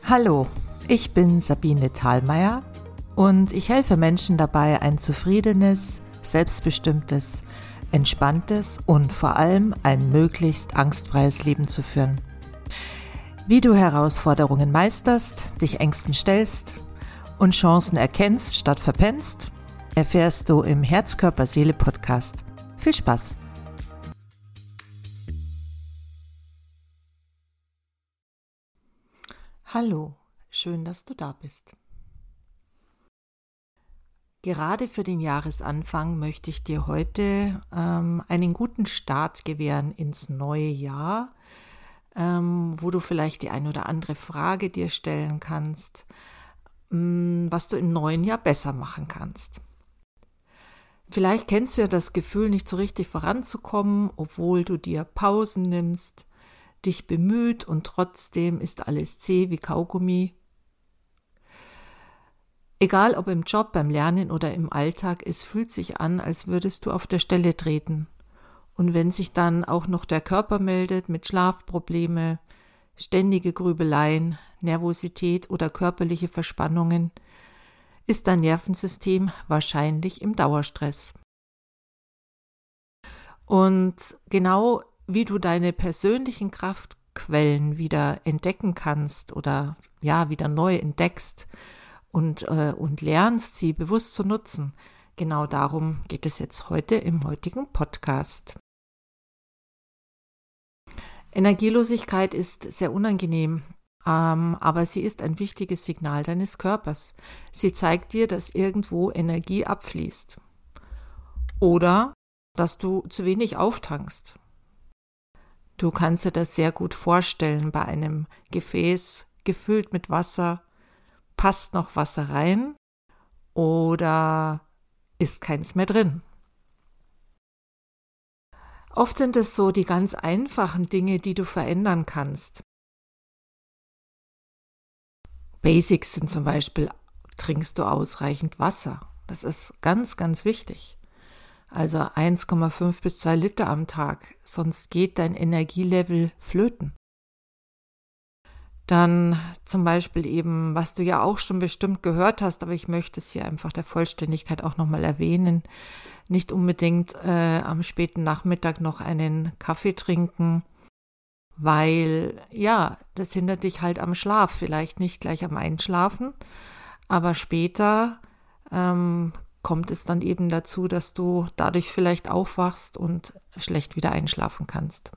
Hallo, ich bin Sabine Thalmeier und ich helfe Menschen dabei, ein zufriedenes, selbstbestimmtes, entspanntes und vor allem ein möglichst angstfreies Leben zu führen. Wie du Herausforderungen meisterst, dich Ängsten stellst und Chancen erkennst statt verpennst, erfährst du im Herz-Körper-Seele-Podcast. Viel Spaß! Hallo, schön, dass du da bist. Gerade für den Jahresanfang möchte ich dir heute einen guten Start gewähren ins neue Jahr, wo du vielleicht die ein oder andere Frage dir stellen kannst, was du im neuen Jahr besser machen kannst. Vielleicht kennst du ja das Gefühl, nicht so richtig voranzukommen, obwohl du dir Pausen nimmst, dich bemüht und trotzdem ist alles zäh wie Kaugummi. Egal ob im Job, beim Lernen oder im Alltag, es fühlt sich an, als würdest du auf der Stelle treten. Und wenn sich dann auch noch der Körper meldet mit Schlafprobleme, ständige Grübeleien, Nervosität oder körperliche Verspannungen, ist dein Nervensystem wahrscheinlich im Dauerstress. Und genau wie du deine persönlichen Kraftquellen wieder entdecken kannst oder wieder neu entdeckst und lernst, sie bewusst zu nutzen, genau darum geht es jetzt heute im heutigen Podcast. Energielosigkeit ist sehr unangenehm, aber sie ist ein wichtiges Signal deines Körpers. Sie zeigt dir, dass irgendwo Energie abfließt oder dass du zu wenig auftankst. Du kannst dir das sehr gut vorstellen bei einem Gefäß gefüllt mit Wasser. Passt noch Wasser rein oder ist keins mehr drin? Oft sind es so die ganz einfachen Dinge, die du verändern kannst. Basics sind zum Beispiel, trinkst du ausreichend Wasser? Das ist ganz, ganz wichtig. Also 1,5 bis 2 Liter am Tag, sonst geht dein Energielevel flöten. Dann zum Beispiel eben, was du ja auch schon bestimmt gehört hast, aber ich möchte es hier einfach der Vollständigkeit auch nochmal erwähnen, nicht unbedingt am späten Nachmittag noch einen Kaffee trinken, weil das hindert dich halt am Schlaf, vielleicht nicht gleich am Einschlafen, aber später kommt es dann eben dazu, dass du dadurch vielleicht aufwachst und schlecht wieder einschlafen kannst.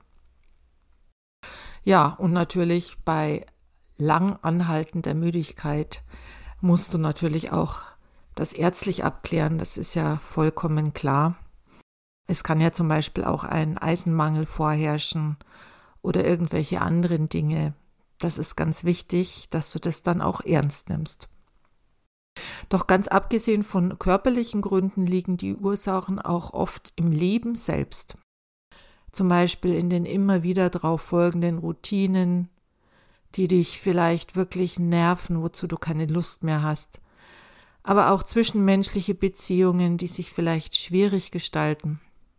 Ja, und natürlich bei lang anhaltender Müdigkeit musst du natürlich auch das ärztlich abklären, das ist ja vollkommen klar. Es kann ja zum Beispiel auch ein Eisenmangel vorherrschen oder irgendwelche anderen Dinge. Das ist ganz wichtig, dass du das dann auch ernst nimmst. Doch ganz abgesehen von körperlichen Gründen liegen die Ursachen auch oft im Leben selbst. Zum Beispiel in den immer wieder darauf folgenden Routinen, die dich vielleicht wirklich nerven, wozu du keine Lust mehr hast. Aber auch zwischenmenschliche Beziehungen, die sich vielleicht schwierig gestalten.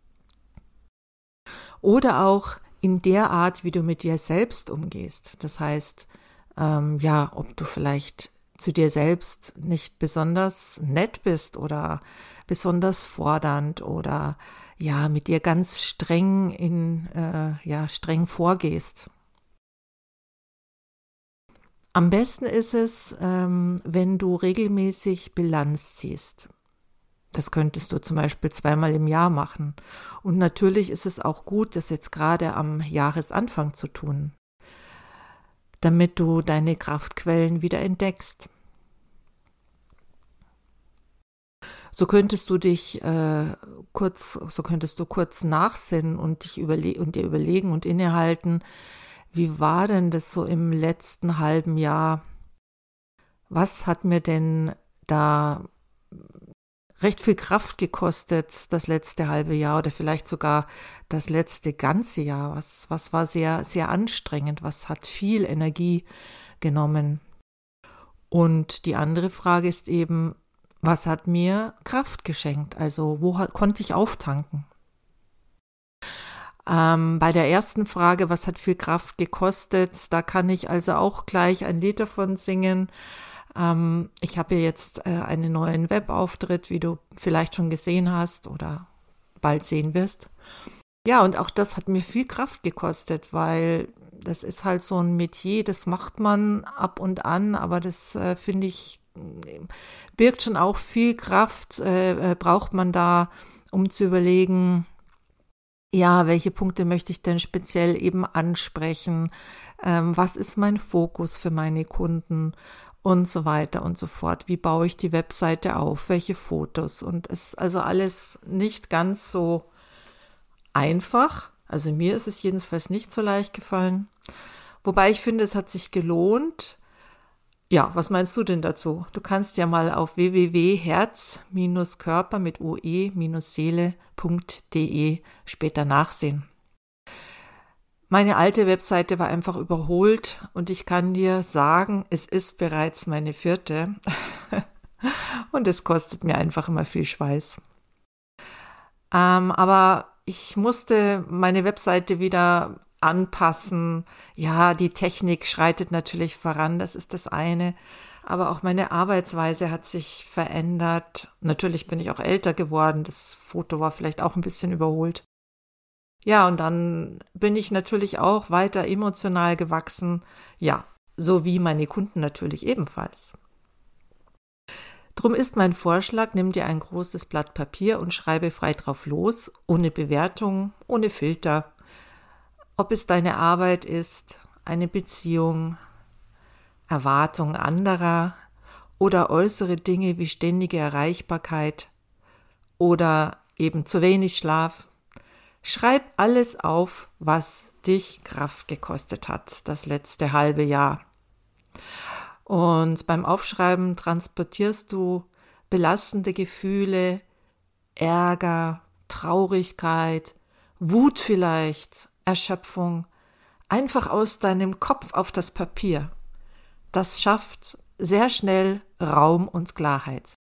Oder auch in der Art, wie du mit dir selbst umgehst. Das heißt, ob du vielleicht zu dir selbst nicht besonders nett bist oder besonders fordernd oder mit dir ganz streng streng vorgehst. Am besten ist es, wenn du regelmäßig Bilanz ziehst. Das könntest du zum Beispiel 2-mal im Jahr machen. Und natürlich ist es auch gut, das jetzt gerade am Jahresanfang zu tun, damit du deine Kraftquellen wieder entdeckst. So könntest du kurz nachsinnen und dir überlegen und innehalten, wie war denn das so im letzten halben Jahr? Was hat mir denn da recht viel Kraft gekostet, das letzte halbe Jahr oder vielleicht sogar das letzte ganze Jahr? Was war sehr, sehr anstrengend? Was hat viel Energie genommen? Und die andere Frage ist eben, was hat mir Kraft geschenkt? Also wo konnte ich auftanken? Bei der ersten Frage, was hat viel Kraft gekostet, da kann ich also auch gleich ein Lied davon singen. Ich habe jetzt einen neuen Webauftritt, wie du vielleicht schon gesehen hast oder bald sehen wirst. Ja, und auch das hat mir viel Kraft gekostet, weil das ist halt so ein Metier, das macht man ab und an, aber das finde ich, birgt schon auch viel Kraft, braucht man da, um zu überlegen, ja, welche Punkte möchte ich denn speziell eben ansprechen, was ist mein Fokus für meine Kunden und so weiter und so fort. Wie baue ich die Webseite auf, welche Fotos, und es ist also alles nicht ganz so einfach. Also mir ist es jedenfalls nicht so leicht gefallen. Wobei ich finde, es hat sich gelohnt. Ja, was meinst du denn dazu? Du kannst ja mal auf www.herz-körper mit oe-seele.de später nachsehen. Meine alte Webseite war einfach überholt und ich kann dir sagen, es ist bereits meine 4. Und es kostet mir einfach immer viel Schweiß. Aber ich musste meine Webseite wieder anpassen. Ja, die Technik schreitet natürlich voran, das ist das eine. Aber auch meine Arbeitsweise hat sich verändert. Natürlich bin ich auch älter geworden. Das Foto war vielleicht auch ein bisschen überholt. Ja, und dann bin ich natürlich auch weiter emotional gewachsen. Ja, so wie meine Kunden natürlich ebenfalls. Drum ist mein Vorschlag, nimm dir ein großes Blatt Papier und schreibe frei drauf los, ohne Bewertung, ohne Filter. Ob es deine Arbeit ist, eine Beziehung, Erwartung anderer oder äußere Dinge wie ständige Erreichbarkeit oder eben zu wenig Schlaf. Schreib alles auf, was dich Kraft gekostet hat, das letzte halbe Jahr. Und beim Aufschreiben transportierst du belastende Gefühle, Ärger, Traurigkeit, Wut vielleicht, Erschöpfung, einfach aus deinem Kopf auf das Papier. Das schafft sehr schnell Raum und Klarheit.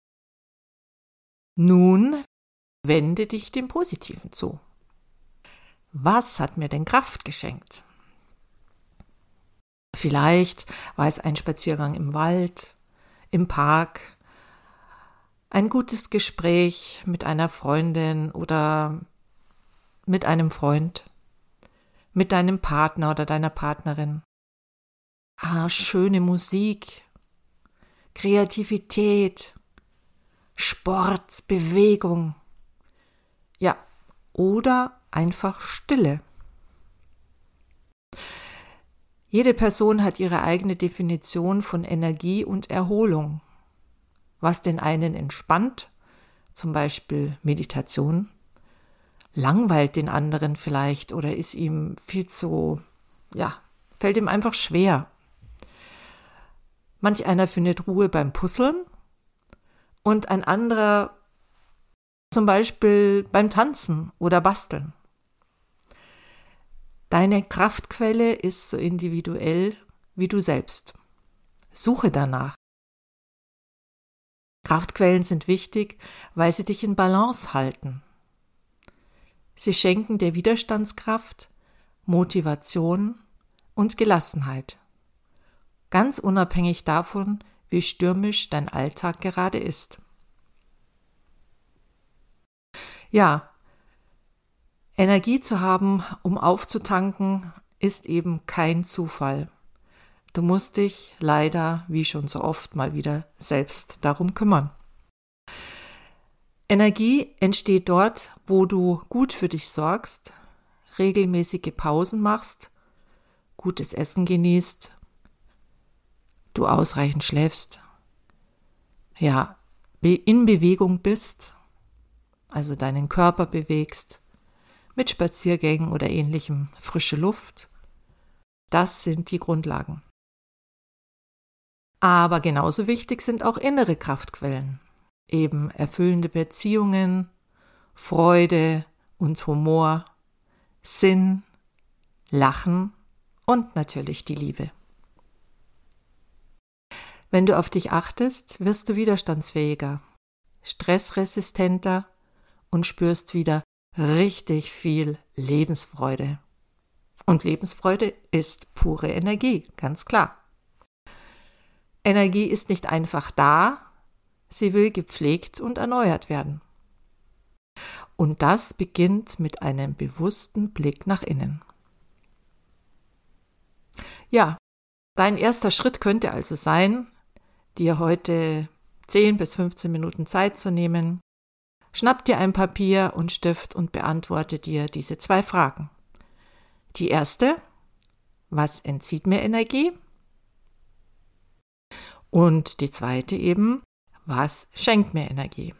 Nun wende dich dem Positiven zu. Was hat mir denn Kraft geschenkt? Vielleicht war es ein Spaziergang im Wald, im Park, ein gutes Gespräch mit einer Freundin oder mit einem Freund, mit deinem Partner oder deiner Partnerin. Schöne Musik, Kreativität, Sport, Bewegung. Ja, oder einfach Stille. Jede Person hat ihre eigene Definition von Energie und Erholung. Was den einen entspannt, zum Beispiel Meditation, langweilt den anderen vielleicht oder ist ihm fällt ihm einfach schwer. Manch einer findet Ruhe beim Puzzeln und ein anderer zum Beispiel beim Tanzen oder Basteln. Deine Kraftquelle ist so individuell wie du selbst. Suche danach. Kraftquellen sind wichtig, weil sie dich in Balance halten. Sie schenken dir Widerstandskraft, Motivation und Gelassenheit. Ganz unabhängig davon, wie stürmisch dein Alltag gerade ist. Ja, Energie zu haben, um aufzutanken, ist eben kein Zufall. Du musst dich leider, wie schon so oft, mal wieder selbst darum kümmern. Energie entsteht dort, wo du gut für dich sorgst, regelmäßige Pausen machst, gutes Essen genießt, du ausreichend schläfst, ja, in Bewegung bist, also deinen Körper bewegst, mit Spaziergängen oder ähnlichem, frische Luft. Das sind die Grundlagen. Aber genauso wichtig sind auch innere Kraftquellen, eben erfüllende Beziehungen, Freude und Humor, Sinn, Lachen und natürlich die Liebe. Wenn du auf dich achtest, wirst du widerstandsfähiger, stressresistenter und spürst wieder richtig viel Lebensfreude. Und Lebensfreude ist pure Energie, ganz klar. Energie ist nicht einfach da, sie will gepflegt und erneuert werden. Und das beginnt mit einem bewussten Blick nach innen. Ja, dein erster Schritt könnte also sein, dir heute 10 bis 15 Minuten Zeit zu nehmen. Schnapp dir ein Papier und Stift und beantworte dir diese 2 Fragen. Die erste: Was entzieht mir Energie? Und die zweite eben: Was schenkt mir Energie?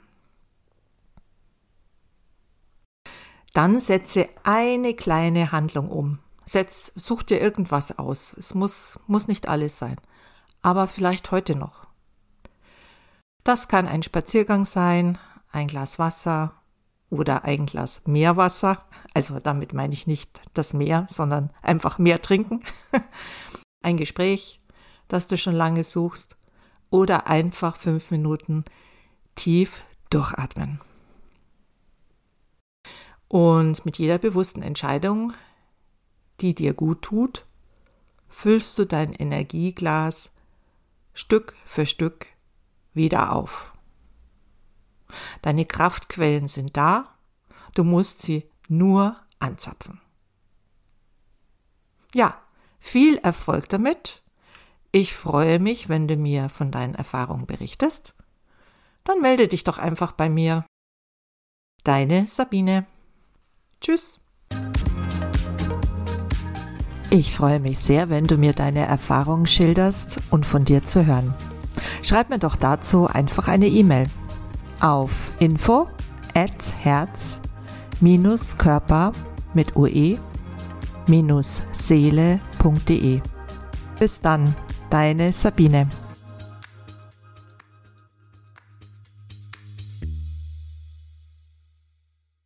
Dann setze eine kleine Handlung um. Such dir irgendwas aus. Es muss nicht alles sein, aber vielleicht heute noch. Das kann ein Spaziergang sein, ein Glas Wasser oder ein Glas Meerwasser. Also damit meine ich nicht das Meer, sondern einfach mehr trinken. Ein Gespräch, das du schon lange suchst, oder einfach 5 Minuten tief durchatmen. Und mit jeder bewussten Entscheidung, die dir gut tut, füllst du dein Energieglas Stück für Stück wieder auf. Deine Kraftquellen sind da, du musst sie nur anzapfen. Ja, viel Erfolg damit. Ich freue mich, wenn du mir von deinen Erfahrungen berichtest. Dann melde dich doch einfach bei mir. Deine Sabine. Tschüss. Ich freue mich sehr, wenn du mir deine Erfahrungen schilderst und von dir zu hören. Schreib mir doch dazu einfach eine E-Mail auf info@herz-körper mit ue-seele.de. Bis dann, deine Sabine.